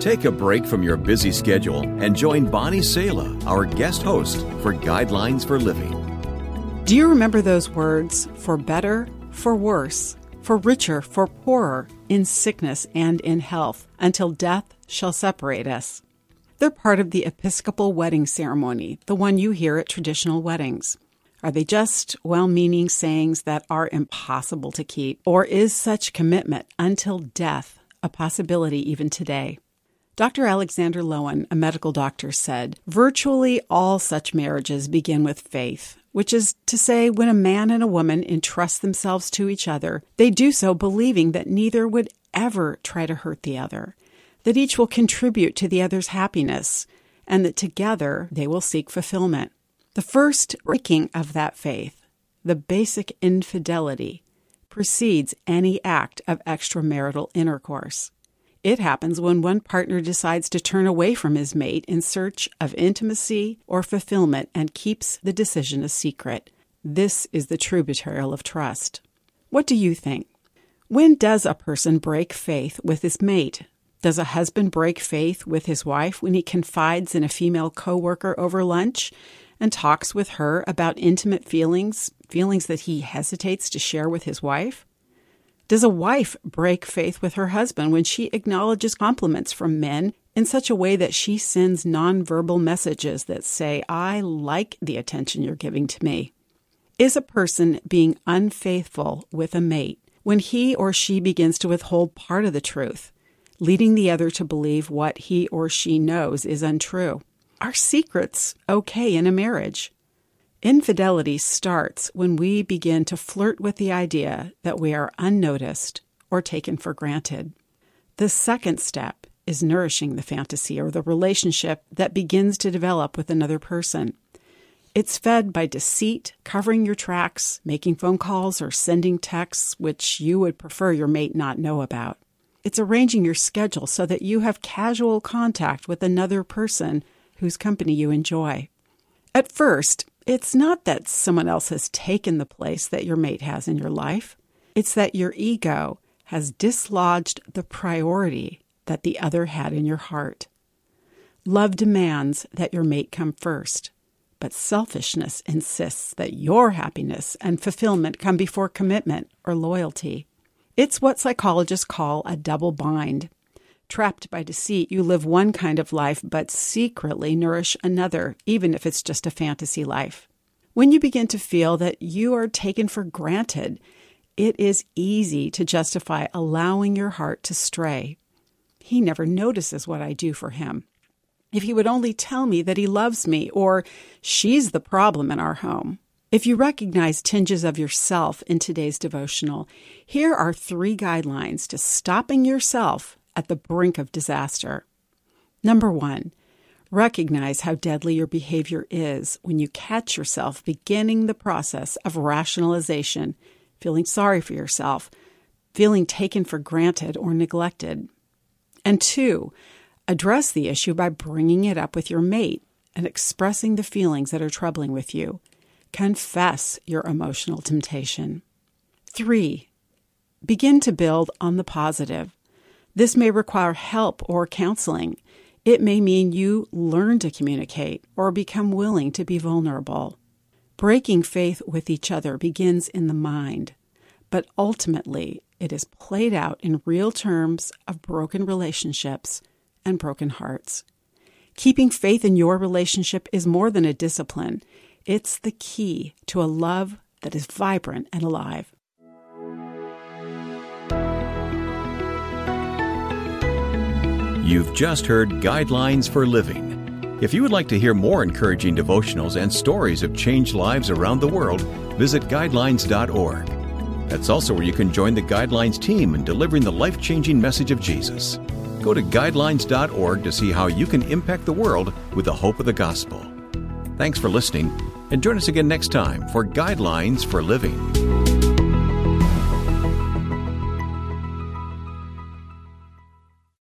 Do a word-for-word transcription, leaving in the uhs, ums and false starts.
Take a break from your busy schedule and join Bonnie Sala, our guest host, for Guidelines for Living. Do you remember those words, for better, for worse, for richer, for poorer, in sickness and in health, until death shall separate us? They're part of the Episcopal wedding ceremony, the one you hear at traditional weddings. Are they just well-meaning sayings that are impossible to keep? Or is such commitment until death a possibility even today? Doctor Alexander Lowen, a medical doctor, said, virtually all such marriages begin with faith, which is to say when a man and a woman entrust themselves to each other, they do so believing that neither would ever try to hurt the other, that each will contribute to the other's happiness, and that together they will seek fulfillment. The first breaking of that faith, the basic infidelity, precedes any act of extramarital intercourse. It happens when one partner decides to turn away from his mate in search of intimacy or fulfillment and keeps the decision a secret. This is the true betrayal of trust. What do you think? When does a person break faith with his mate? Does a husband break faith with his wife when he confides in a female coworker over lunch and talks with her about intimate feelings, feelings that he hesitates to share with his wife? Does a wife break faith with her husband when she acknowledges compliments from men in such a way that she sends nonverbal messages that say, I like the attention you're giving to me? Is a person being unfaithful with a mate when he or she begins to withhold part of the truth, leading the other to believe what he or she knows is untrue? Are secrets okay in a marriage? Infidelity starts when we begin to flirt with the idea that we are unnoticed or taken for granted. The second step is nourishing the fantasy or the relationship that begins to develop with another person. It's fed by deceit, covering your tracks, making phone calls, or sending texts which you would prefer your mate not know about. It's arranging your schedule so that you have casual contact with another person whose company you enjoy. At first, it's not that someone else has taken the place that your mate has in your life. It's that your ego has dislodged the priority that the other had in your heart. Love demands that your mate come first, but selfishness insists that your happiness and fulfillment come before commitment or loyalty. It's what psychologists call a double bind. Trapped by deceit, you live one kind of life, but secretly nourish another, even if it's just a fantasy life. When you begin to feel that you are taken for granted, it is easy to justify allowing your heart to stray. He never notices what I do for him. If he would only tell me that he loves me, or she's the problem in our home. If you recognize tinges of yourself in today's devotional, here are three guidelines to stopping yourself at the brink of disaster. Number one, recognize how deadly your behavior is when you catch yourself beginning the process of rationalization, feeling sorry for yourself, feeling taken for granted or neglected. And two, address the issue by bringing it up with your mate and expressing the feelings that are troubling with you. Confess your emotional temptation. Three, begin to build on the positive. This may require help or counseling. It may mean you learn to communicate or become willing to be vulnerable. Breaking faith with each other begins in the mind, but ultimately it is played out in real terms of broken relationships and broken hearts. Keeping faith in your relationship is more than a discipline. It's the key to a love that is vibrant and alive. You've just heard Guidelines for Living. If you would like to hear more encouraging devotionals and stories of changed lives around the world, visit guidelines dot org. That's also where you can join the Guidelines team in delivering the life-changing message of Jesus. Go to guidelines dot org to see how you can impact the world with the hope of the gospel. Thanks for listening, and join us again next time for Guidelines for Living.